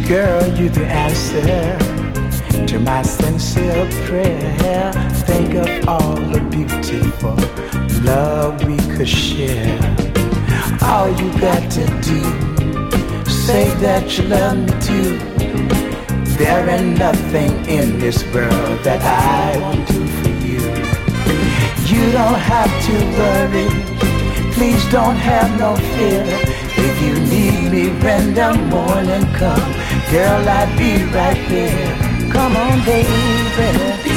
Girl, you the answer to my sincere prayer. Think of all the beautiful love we could share. All you got to do, say that you love me too. There ain't nothing in this world that I won't do for you. You don't have to worry, please don't have no fear. If you need me when the morning come, girl, I'll be right there. Come on, baby.